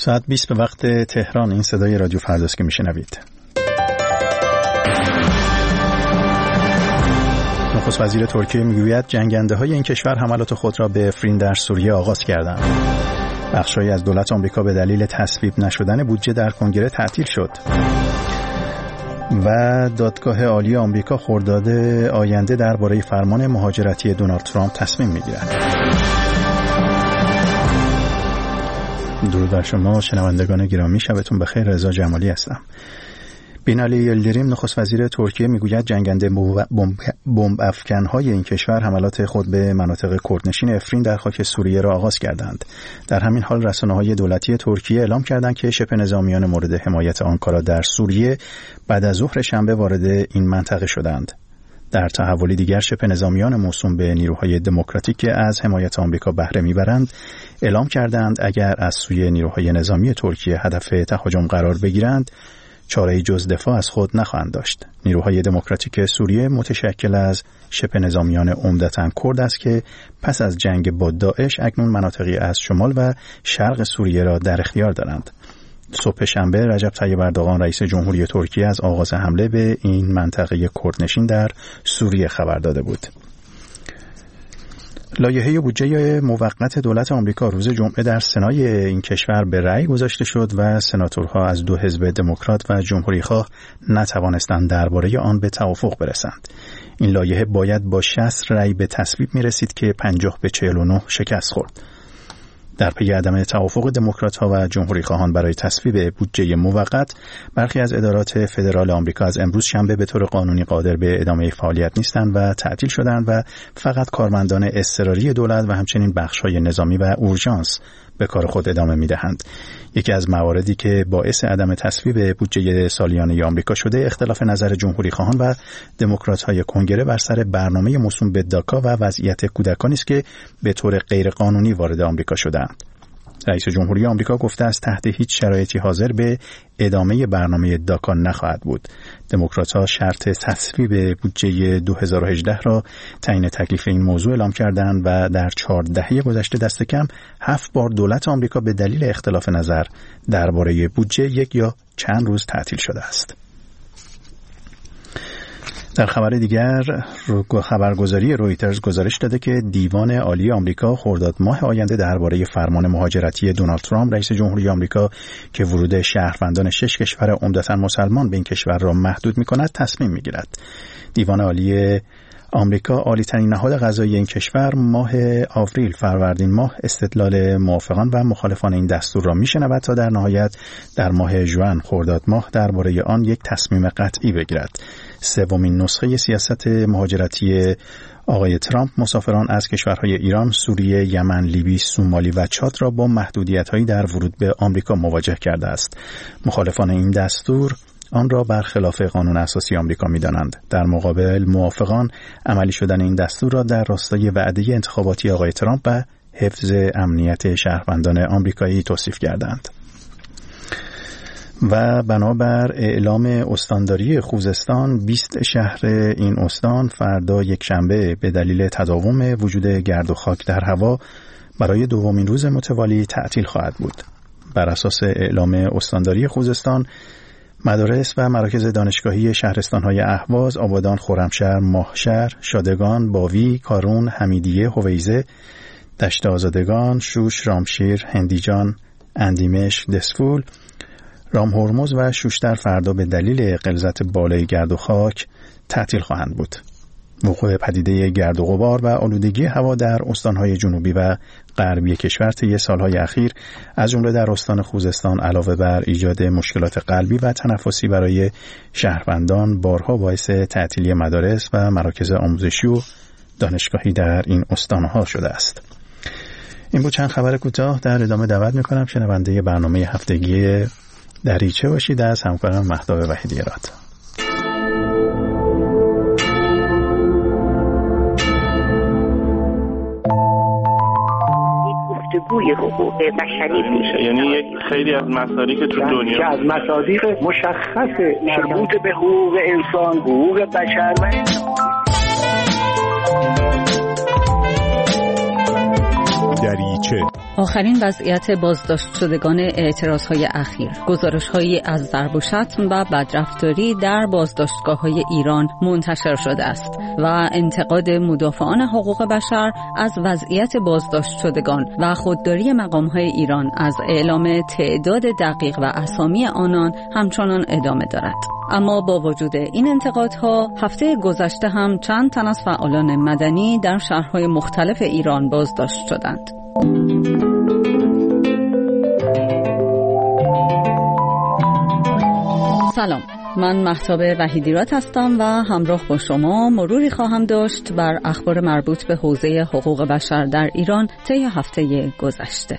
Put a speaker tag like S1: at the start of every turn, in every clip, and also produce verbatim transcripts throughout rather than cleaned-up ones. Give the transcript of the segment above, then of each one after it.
S1: ساعت بیست به وقت تهران. این صدای رادیو فرداست که میشنوید. نخست وزیر ترکیه میگوید جنگنده های این کشور حملات خود را به افرین در سوریه آغاز کردند. بخش‌هایی از دولت آمریکا به دلیل تصویب نشدن بودجه در کنگره تعطیل شد. و دادگاه عالی آمریکا خرداد آینده درباره فرمان مهاجرتی دونالد ترامپ تصمیم میگیرد. درود بر شما شنوندگان گرامی، شبتون بخیر. رضا جمالی هستم. بینالی یلدریم نخست وزیر ترکیه میگوید جنگنده بمب افکن‌های این کشور حملات خود به مناطق کردنشین افرین در خاک سوریه را آغاز کردند. در همین حال رسانه‌های دولتی ترکیه اعلام کردند که شبه نظامیان مورد حمایت آنکارا در سوریه بعد از ظهر شنبه وارد این منطقه شدند. در تحولی دیگر شبه نظامیان موسوم به نیروهای دموکراتیک که از حمایت آمریکا بهره میبرند اعلام کردند اگر از سوی نیروهای نظامی ترکیه هدف تهاجم قرار بگیرند چاره‌ای جز دفاع از خود نخواهند داشت. نیروهای دموکراتیک سوریه متشکل از شبه نظامیان عمدتاً کرد است که پس از جنگ با داعش اکنون مناطقی از شمال و شرق سوریه را در اختیار دارند. صبح شنبه رجب طیب اردوغان رئیس جمهوری ترکیه از آغاز حمله به این منطقه کردنشین در سوریه خبر داده بود. لایحه بودجه موقت دولت آمریکا روز جمعه در سنای این کشور به رأی گذاشته شد و سناتورها از دو حزب دموکرات و جمهوری‌خواه نتوانستند درباره آن به توافق برسند. این لایحه باید با شصت رأی به تصویب می‌رسید که پنجاه به چهل و نه شکست خورد. در پی عدم توافق دموکرات‌ها و جمهوری‌خواهان برای تصویب بودجه موقت، برخی از ادارات فدرال آمریکا از امروز شنبه به طور قانونی قادر به ادامه فعالیت نیستند و تعطیل شدند و فقط کارمندان اضطراری دولت و همچنین بخش‌های نظامی و اورژانس به کار خود ادامه می‌دهند. یکی از مواردی که باعث عدم تصویب بودجه سالیانه آمریکا شده اختلاف نظر جمهوری‌خواهان و دموکرات‌های کنگره بر سر برنامه موسوم به داکا و وضعیت کودکانی است که به طور غیرقانونی وارد آمریکا شدند. رئیس جمهوری آمریکا گفته است تحت هیچ شرایطی حاضر به ادامه برنامه داکا نخواهد بود. دموکرات‌ها شرط تصویب بودجه دو هزار و هجده را تعیین تکلیف این موضوع اعلام کردند و در چهار دهه گذشته دست کم هفت بار دولت آمریکا به دلیل اختلاف نظر درباره بودجه یک یا چند روز تعطیل شده است. در خبر دیگر خبرگزاری رویترز گزارش داده که دیوان عالی آمریکا خرداد ماه آینده درباره فرمان مهاجرتی دونالد ترامپ رئیس جمهوری آمریکا که ورود شهروندان شش کشور عمدتاً مسلمان به این کشور را محدود می‌کند تصمیم می‌گیرد. دیوان عالی آمریکا عالی‌ترین نهاد قضایی این کشور ماه آوریل فروردین ماه استدلال موافقان و مخالفان این دستور را می‌شنود تا در نهایت در ماه ژوئن خرداد ماه درباره آن یک تصمیم قطعی بگیرد. سومین نسخه سیاست مهاجرتی آقای ترامپ مسافران از کشورهای ایران، سوریه، یمن، لیبی، سومالی و چاد را با محدودیت‌هایی در ورود به آمریکا مواجه کرده است. مخالفان این دستور آن را برخلاف قانون اساسی آمریکا می‌دانند. در مقابل موافقان عملی شدن این دستور را در راستای وعده انتخاباتی آقای ترامپ و حفظ امنیت شهروندان آمریکایی توصیف کردند. و بنابر اعلام استانداری خوزستان بیست شهر این استان فردا یک شنبه به دلیل تداوم وجود گرد و خاک در هوا برای دومین روز متوالی تعطیل خواهد بود. بر اساس اعلام استانداری خوزستان مدارس و مراکز دانشگاهی شهرستان‌های اهواز، آبادان، خرمشهر، ماهشهر، شادگان، باوی، کارون، حمیدیه، هویزه، دشت آزادگان، شوش، رامشیر، هندیجان، اندیمشق، دسفول، رام هرمز و شوشتر فردا به دلیل غلظت بالای گرد و خاک تعطیل خواهند بود. وقوع پدیده گرد و غبار و آلودگی هوا در استان‌های جنوبی و غربی کشور طی سال‌های اخیر از جمله در استان خوزستان علاوه بر ایجاد مشکلات قلبی و تنفسی برای شهروندان بارها باعث تعطیلی مدارس و مراکز آموزشی و دانشگاهی در این استان‌ها شده است. این بود چند خبر کوتاه. در ادامه دعوت می‌کنم شنونده برنامه هفتگی دریچه باشید از همکارم مهتاب وحیدی‌راد.
S2: گفتگوی حقوق بشری میشه،
S3: یعنی یک خیلی از مصادیق که تو دنیا
S4: که از مصادیق مشخص مربوط به حقوق انسان، حقوق بشر و
S5: دریچه آخرین وضعیت بازداشت شدگان اعتراضهای اخیر، گزارش‌هایی از ضرب و شتم و بدرفتاری در بازداشتگاه‌های ایران منتشر شده است و انتقاد مدافعان حقوق بشر از وضعیت بازداشت شدگان و خودداری مقام‌های ایران از اعلام تعداد دقیق و اسامی آنان همچنان ادامه دارد. اما با وجود این انتقادها، هفته گذشته هم چند تن از فعالان مدنی در شهرهای مختلف ایران بازداشت شدند. سلام، من مهتاب وحیدیراد هستم و همراه با شما مروری خواهم داشت بر اخبار مربوط به حوزه حقوق بشر در ایران طی هفته گذشته.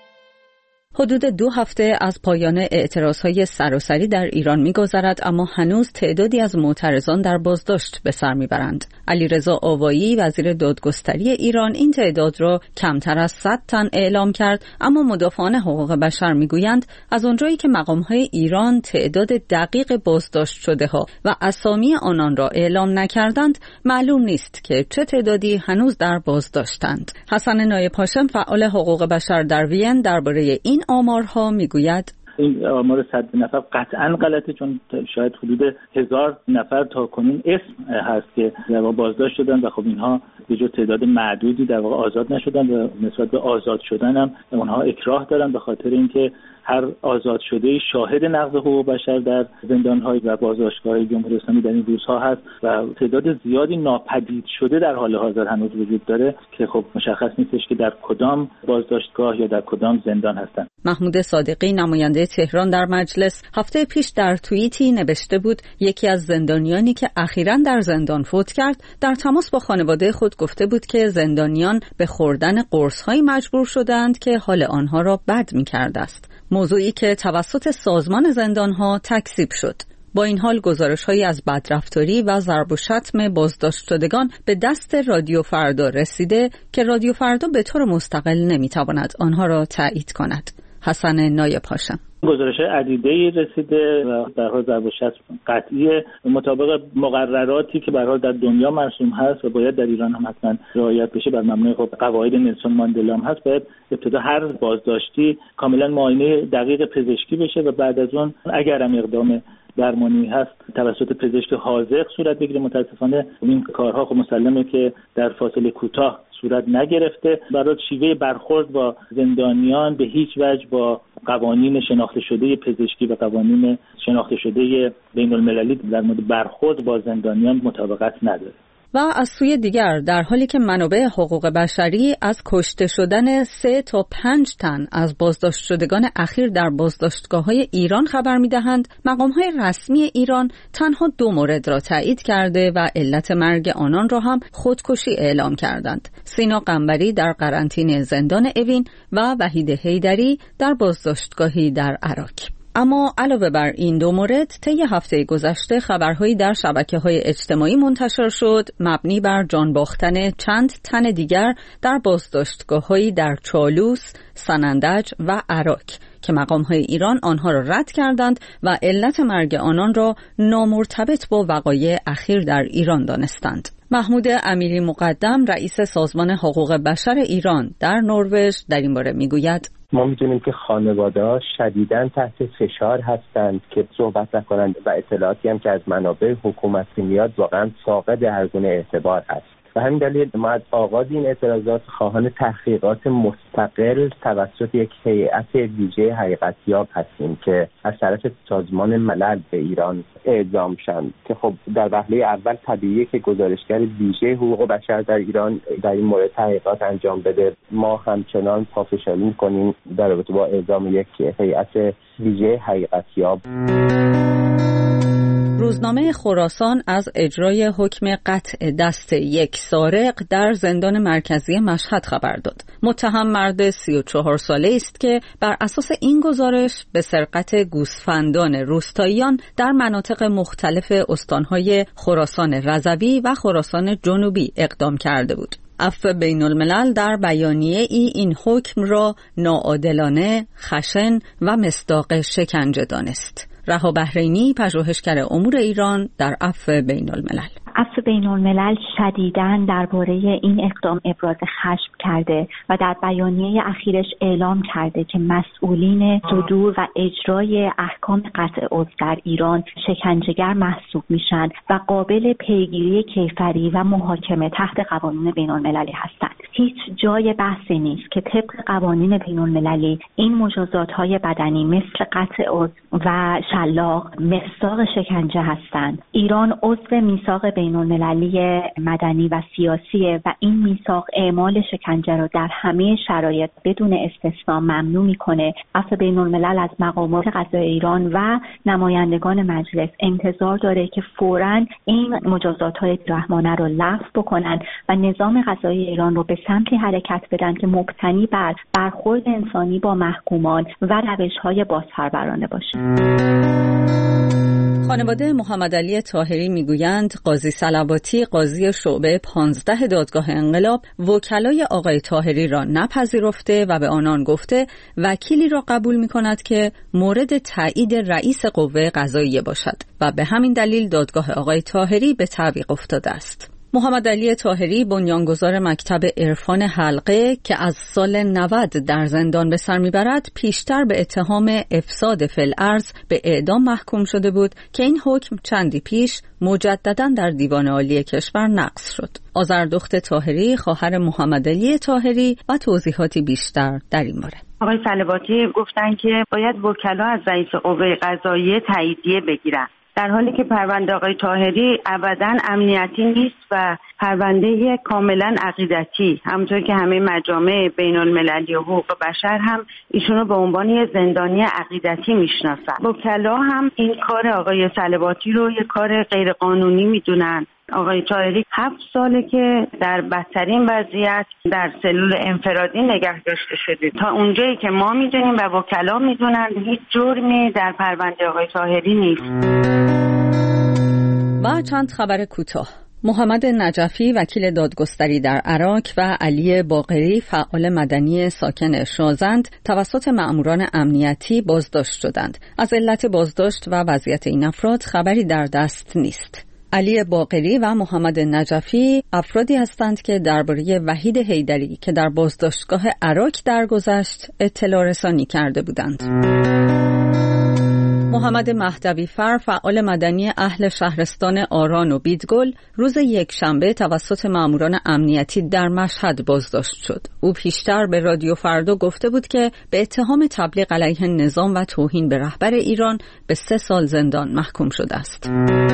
S5: حدود دو هفته از پایان اعتراضهای سراسری در ایران می‌گذرد، اما هنوز تعدادی از معترضان در بازداشت به سر می‌برند. علیرضا آوایی وزیر دادگستری ایران این تعداد را کمتر از صد تن اعلام کرد، اما مدافعان حقوق بشر می‌گویند از آنجایی که مقام‌های ایران تعداد دقیق بازداشت شده‌ها و اسامی آنان را اعلام نکردند، معلوم نیست که چه تعدادی هنوز در بازداشتند. حسن نایب هاشم فعال حقوق بشر در وین درباره این آمارها میگوید:
S6: این آمار صد نفر قطعاً غلطه، چون شاید حدود هزار نفر تا کنون اسم هست که در واقع بازداشت شدن و خب اینها به جز تعداد معدودی در واقع آزاد نشدن و نسبت به آزاد شدن هم اونها اکراه دارن، به خاطر اینکه هر آزاد شده شاهد نقض حقوق بشر در زندان‌های و بازداشتگاه‌های جمهوری اسلامی در این روزها هست و تعداد زیادی ناپدید شده در حال حاضر هنوز وجود داره که خب مشخص نیستش که در کدام بازداشتگاه یا در کدام زندان هستند.
S5: محمود صادقی نماینده تهران در مجلس هفته پیش در توییتی نوشته بود یکی از زندانیانی که اخیراً در زندان فوت کرد در تماس با خانواده خود گفته بود که زندانیان به خوردن قرص‌های مجبور شدند که حال آنها را بد می‌کرده است. موضوعی که توسط سازمان زندان‌ها تکذیب شد. با این حال گزارش‌هایی از بدرفتاری و ضرب و شتم بازداشت شدگان به دست رادیو فردا رسیده که رادیو فردا به طور مستقل نمی‌تواند آنها را تایید کند. حسن نایب هاشم:
S6: گزارش عدیده‌ای رسیده و در حال ضرب و شتم قطعیه مطابق مقرراتی که به هر حال در دنیا مرسوم هست و باید در ایران هم حتما رعایت بشه، بر مبنای خب قواعد نلسون ماندلا هم هست. باید ابتدا هر بازداشتی کاملا معاینه دقیق پزشکی بشه و بعد از اون اگر هم اقدام درمانی هست توسط پزشک حاذق صورت بگیره. متاسفانه این کارها خب مسلمه که در فاصله کوتاه صورت نگرفته. برای شیوه برخورد با زندانیان به هیچ وجه با قوانین شناخته شده پزشکی و قوانین شناخته شده بین المللی در مورد برخورد با زندانیان مطابقت نداره.
S5: و از سوی دیگر در حالی که منابع حقوق بشری از کشته شدن سه تا پنج تن از بازداشت شدگان اخیر در بازداشتگاه‌های ایران خبر می‌دهند، مقام‌های رسمی ایران تنها دو مورد را تایید کرده و علت مرگ آنان را هم خودکشی اعلام کردند: سینا قنبری در قرنطینه زندان اوین و وحید حیدری در بازداشتگاهی در عراق. اما علاوه بر این دو مورد، طی هفته گذشته خبرهایی در شبکه‌های اجتماعی منتشر شد مبنی بر جان باختن چند تن دیگر در بازداشتگاه‌هایی در چالوس، سنندج و عراق که مقام‌های ایران آنها را رد کردند و علت مرگ آنان را نامرتبط با وقایع اخیر در ایران دانستند. محمود امیری مقدم رئیس سازمان حقوق بشر ایران در نروژ در این باره میگوید:
S7: ما میدونیم که خانواده‌ها شدیداً تحت فشار هستند که صحبت نکنند و اطلاعاتی هم که از منابع حکومتی میاد واقعاً فاقد هر گونه اعتبار هست. و همین دلیل ما از آغاز این اعتراضات خواهان تحقیقات مستقل توسط یک هیئت ویژه حقیقتیاب هستیم که از طرف سازمان ملل به ایران اعزام شدند که خب در وهله اول طبیعیه که گزارشگر ویژه حقوق بشر در ایران در این مورد تحقیقات انجام بده. ما همچنان پافشاری می‌کنیم در رابطه با اعزام یک هیئت ویژه حقیقتیاب.
S5: روزنامه خراسان از اجرای حکم قطع دست یک سارق در زندان مرکزی مشهد خبر داد. متهم مرد سی و چهار ساله است که بر اساس این گزارش به سرقت گوسفندان روستاییان در مناطق مختلف استانهای خراسان رضوی و خراسان جنوبی اقدام کرده بود. عفو بین الملل در بیانیه ای این حکم را ناعادلانه، خشن و مصداق شکنجه دانست. رها بحرینی، پژوهشگر امور ایران در عفو بین الملل:
S8: عفو بین‌الملل شدیداً درباره این اقدام ابراز خشم کرده و در بیانیه اخیرش اعلام کرده که مسئولین صدور و اجرای احکام قطع عضو در ایران شکنجهگر محسوب میشن و قابل پیگیری کیفری و محاکمه تحت قوانین بین‌المللی هستند. هیچ جای بحثی نیست که طبق قوانین بین‌المللی این مجازات‌های بدنی مثل قطع عضو و شلاق مصداق شکنجه هستند. ایران عضو میثاق بین‌المللی مدنی و سیاسیه و این میثاق اعمال شکنجه را در همه شرایط بدون استثنا ممنوع میکنه. عفو بین‌الملل از مقامات قضایی ایران و نمایندگان مجلس انتظار داره که فوراً این مجازات‌های رحمانه را لغو بکنن و نظام قضایی ایران رو به سمتی حرکت بدن که مبتنی بر برخورد انسانی با محکومان و روش‌های بازپرورانه باشه.
S5: خانواده محمد علی طاهری میگویند قاضی صلواتی قاضی شعبه پانزده دادگاه انقلاب وکلای آقای طاهری را نپذیرفته و به آنان گفته وکیلی را قبول می‌کند که مورد تایید رئیس قوه قضاییه باشد و به همین دلیل دادگاه آقای طاهری به تعویق افتاده است. محمد علی طاهری بنیانگذار مکتب عرفان حلقه که از سال نود در زندان به سر میبرد پیشتر به اتهام افساد فی الارض به اعدام محکوم شده بود که این حکم چندی پیش مجددا در دیوان عالی کشور نقض شد. آذردخت طاهری خواهر محمد علی طاهری و توضیحاتی بیشتر در این باره.
S9: آقای صلواتی گفتن که باید وکلا از رئیس قوه قضاییه تاییدیه بگیرن، در حالی که پرونده آقای طاهری ابداً امنیتی نیست و پرونده کاملاً عقیدتی، همونطور که همه مجامع بین المللی و حقوق بشر هم ایشونو به عنوان یه زندانی عقیدتی میشناسن. وکلا هم این کار آقای صلواتی رو یه کار غیر قانونی میدونن. آقای طاهری هفت ساله که در بدترین وضعیت در سلول انفرادی نگه داشته شده. تا اونجایی که ما میدونیم و وکلا میدونن هیچ جرمی در پرونده آقای طاهری نیست.
S5: و چند خبر کوتاه. محمد نجفی وکیل دادگستری در عراق و علی باقری فعال مدنی ساکن شازند توسط مأموران امنیتی بازداشت شدند. از علت بازداشت و وضعیت این افراد خبری در دست نیست. علی باقری و محمد نجفی افرادی هستند که درباره وحید حیدری که در بازداشتگاه عراق درگذشت اطلاع رسانی کرده بودند. محمد مهدوی فر فعال مدنی اهل شهرستان آران و بیدگل روز یکشنبه توسط ماموران امنیتی در مشهد بازداشت شد. او پیشتر به رادیو فردا گفته بود که به اتهام تبلیغ علیه نظام و توهین به رهبر ایران به سه سال زندان محکوم شده است.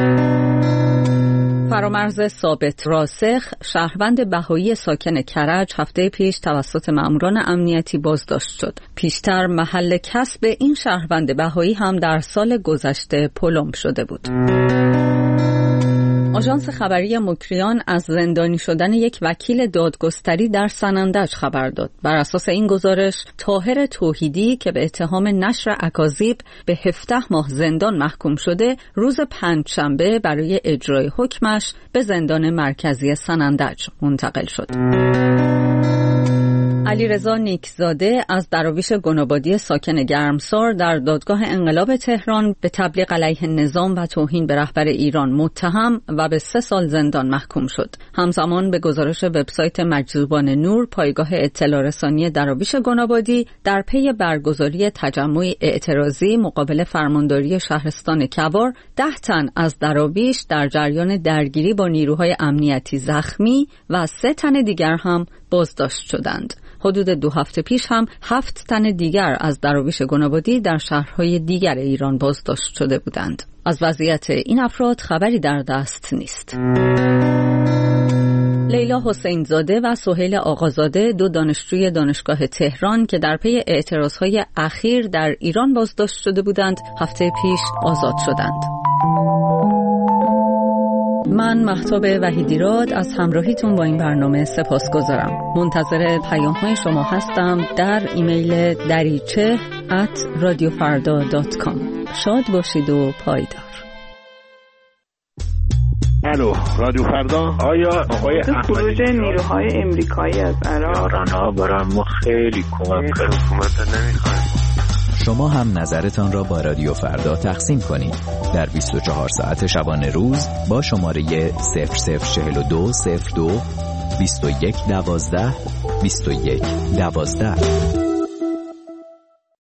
S5: فرامرز ثابت راسخ شهروند بهایی ساکن کرج هفته پیش توسط مأموران امنیتی بازداشت شد. پیشتر محل کسب این شهروند بهایی هم در سال گذشته پلم شده بود. آژانس خبری مکریان از زندانی شدن یک وکیل دادگستری در سنندج خبر داد. بر اساس این گزارش طاهر توحیدی که به اتهام نشر اکاذیب به هفده ماه زندان محکوم شده روز پنجشنبه برای اجرای حکمش به زندان مرکزی سنندج منتقل شد. علیرضا نیکزاده از دراویش گنابادی ساکن گرمسار در دادگاه انقلاب تهران به تبلیغ علیه نظام و توهین به رهبر ایران متهم و به سه سال زندان محکوم شد. همزمان به گزارش وبسایت مجذوبان نور پایگاه اطلاع رسانی دراویش گنابادی در پی برگزاری تجمع اعتراضی مقابل فرمانداری شهرستان کوار ده تن از دراویش در جریان درگیری با نیروهای امنیتی زخمی و سه تن دیگر هم بازداشت شدند. حدود دو هفته پیش هم هفت تن دیگر از دراویش گنابادی در شهرهای دیگر ایران بازداشت شده بودند. از وضعیت این افراد خبری در دست نیست. لیلا حسین زاده و سهیل آقازاده دو دانشجوی دانشگاه تهران که در پی اعتراضهای اخیر در ایران بازداشت شده بودند هفته پیش آزاد شدند. من مهتاب وحیدیراد از همراهیتون با این برنامه سپاسگزارم. منتظر پیام‌های شما هستم در ایمیل دریچه ات رادیو فردا دات کام. شاد باشید و پایدار.
S10: الو رادیو فردا. آیا آقای
S11: خروج نیروهای امریکایی از عراق
S12: رانا برام ما خیلی کمک کرد. حکومت نمیخواد.
S11: شما هم نظرتان را با رادیو فردا تقسیم کنید در بیست و چهار ساعت شبانه روز با شماره صفر صفر چهل و دو صفر دو بیست و یک دوازده بیست و یک دوازده.